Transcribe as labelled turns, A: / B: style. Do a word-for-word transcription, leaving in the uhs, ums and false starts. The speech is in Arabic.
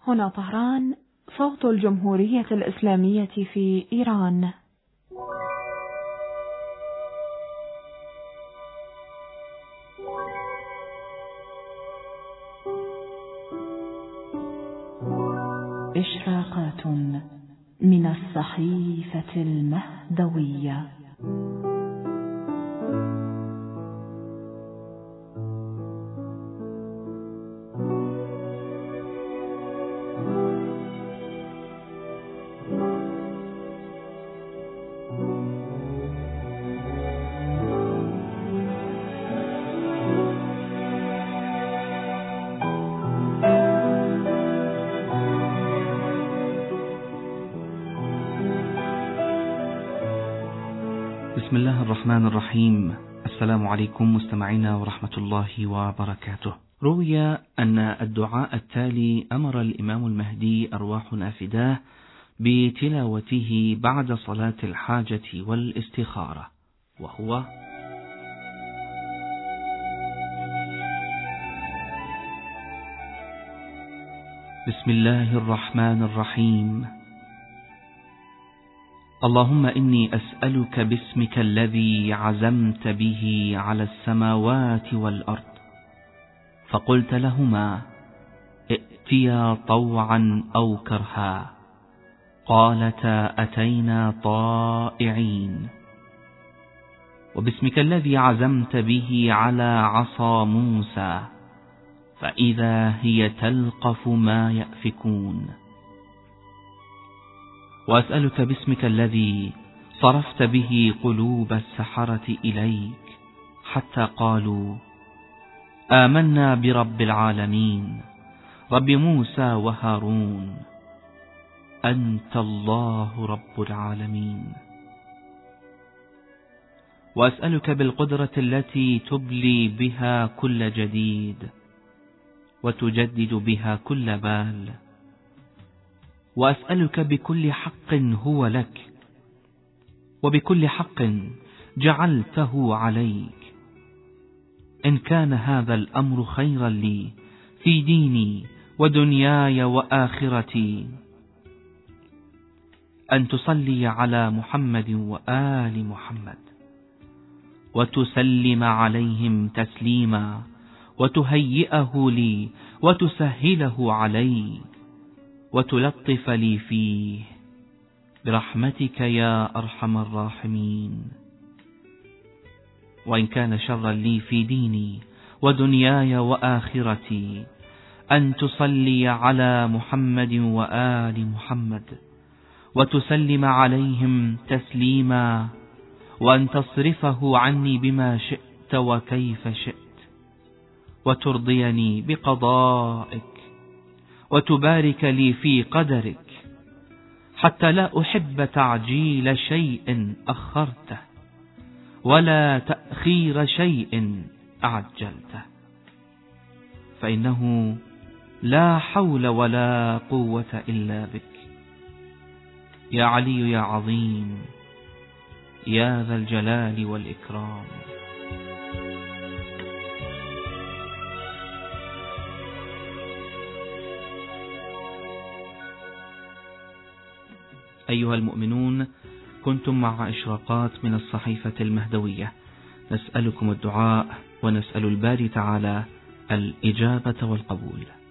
A: هنا طهران، صوت الجمهورية الإسلامية في إيران. إشراقات من الصحيفة المهدوية.
B: بسم الله الرحمن الرحيم. السلام عليكم مستمعينا ورحمة الله وبركاته. روي أن الدعاء التالي أمر الإمام المهدي أرواحنا فداه بتلاوته بعد صلاة الحاجة والاستخارة، وهو: بسم الله الرحمن الرحيم. اللهم إني أسألك باسمك الذي عزمت به على السماوات والأرض فقلت لهما ائتيا طوعا أو كرها، قالتا أتينا طائعين، وباسمك الذي عزمت به على عصا موسى فإذا هي تلقف ما يأفكون، وأسألك باسمك الذي صرفت به قلوب السحرة إليك حتى قالوا آمنا برب العالمين رب موسى وهارون أنت الله رب العالمين، وأسألك بالقدرة التي تبلي بها كل جديد وتجدد بها كل بال، وأسألك بكل حق هو لك وبكل حق جعلته عليك، إن كان هذا الأمر خيرا لي في ديني ودنياي وآخرتي، أن تصلي على محمد وآل محمد وتسلم عليهم تسليما وتهيئه لي وتسهله علي وتلطف لي فيه برحمتك يا أرحم الراحمين، وإن كان شرا لي في ديني ودنياي وآخرتي أن تصلي على محمد وآل محمد وتسلم عليهم تسليما وأن تصرفه عني بما شئت وكيف شئت وترضيني بقضائك وتبارك لي في قدرك حتى لا أحب تعجيل شيء أخرته ولا تأخير شيء أعجلته، فإنه لا حول ولا قوة إلا بك يا علي يا عظيم يا ذا الجلال والإكرام. أيها المؤمنون، كنتم مع إشراقات من الصحيفة المهدوية، نسألكم الدعاء ونسأل الباري تعالى الإجابة والقبول.